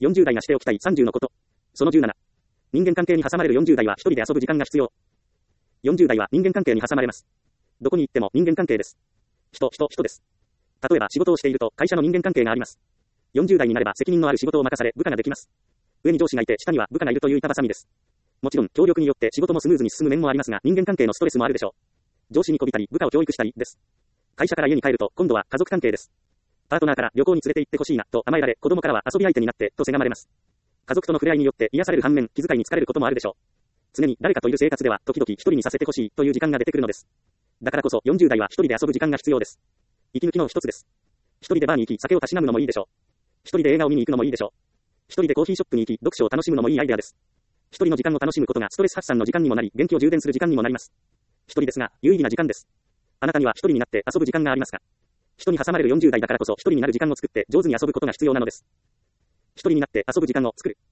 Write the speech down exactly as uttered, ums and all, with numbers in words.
よんじゅう代がしておきたいさんじゅうのこと。そのじゅうなな。人間関係に挟まれるよんじゅう代は一人で遊ぶ時間が必要。よんじゅう代は人間関係に挟まれます。どこに行っても人間関係です。人、人、人です。例えば仕事をしていると会社の人間関係があります。よんじゅう代になれば責任のある仕事を任され部下ができます。上に上司がいて下には部下がいるという板挟みです。もちろん協力によって仕事もスムーズに進む面もありますが、人間関係のストレスもあるでしょう。上司にこびたり部下を教育したりです。会社から家に帰ると今度は家族関係です。パートナーから旅行に連れて行ってほしいなと甘えられ、子供からは遊び相手になってとせがまれます。家族との触れ合いによって癒される反面、気遣いに疲れることもあるでしょう。常に誰かといる生活では時々一人にさせてほしいという時間が出てくるのです。だからこそよんじゅう代は一人で遊ぶ時間が必要です。息抜きの一つです。一人でバーに行き酒をたしなむのもいいでしょう。一人で映画を見に行くのもいいでしょう。一人でコーヒーショップに行き読書を楽しむのもいいアイデアです。一人の時間を楽しむことがストレス発散の時間にもなり、元気を充電する時間にもなります。一人ですが有意義な時間です。あなたには一人になって遊ぶ時間がありますか？人に挟まれるよんじゅう代だからこそ一人になる時間を作って上手に遊ぶことが必要なのです。一人になって遊ぶ時間を作る。